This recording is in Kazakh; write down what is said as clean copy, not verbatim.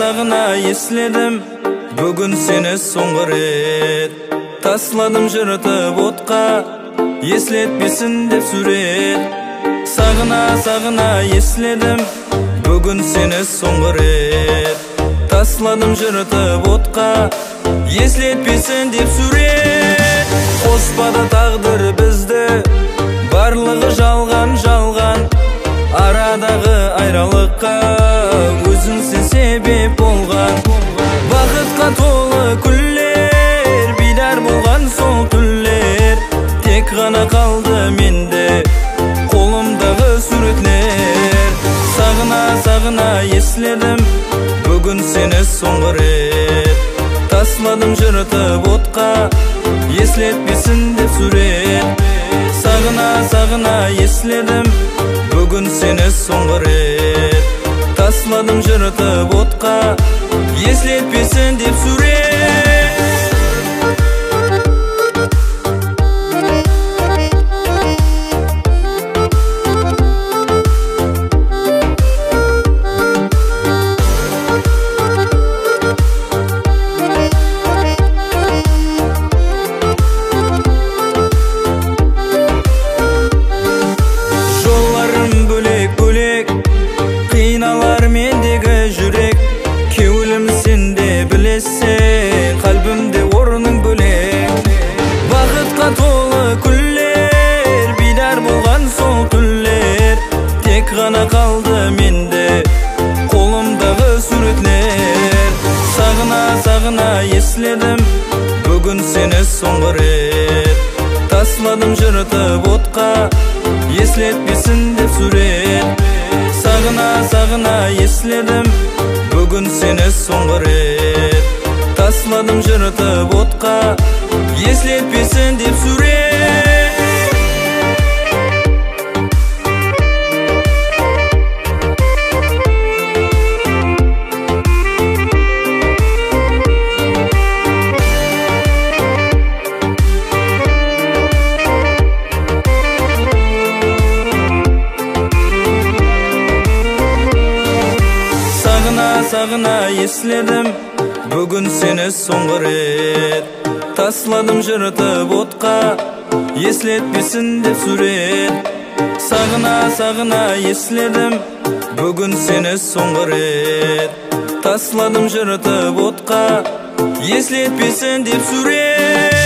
сагына эследим бүгүн сени соңғы рет. Тасладым жыртып отқа, эслетпесін деп сүрет. Сагына эследим бүгүн сени соңғы рет. Тасладым жыртып отқа, эслетпесін деп сүрет. Қоспады тағдыр бізді, барлығы жалған. Арадағы айралыққа өзіңсің себеп болған. Бақытқа толы күллер, бидар болған сол түллер. Тек ғана қалды менде қолымдағы суретлер. Сагына эследим бүгүн сени соңғы рет. Тасладым жыртып отқа, эслетпесін деп сүрет. Сагына эследим бүгүн сени соңғы рет. Тасладым жыртып отқа, эслетпесін деп сүрет. Қалбымде орның бөлек. Бақытқа толы күллер, бидар болған сол түллер. Тек ғана қалды менде қолымдағы суретлер. Сагына эследим бүгүн сени соңғы рет. Тасладым жыртып отқа, эслетпесін деп сүрет. Сагына эследим бүгүн сени соңғы рет. Тасладым жыртып отқа, эслетпесін деп сүрет. Сагына эследим бүгүн сени соңғы рет. Тасладым жыртып отқа, эслетпесін деп сүрет. Сагына эследим бүгүн сени соңғы рет. Тасладым жыртып отқа, эслетпесін деп сүрет.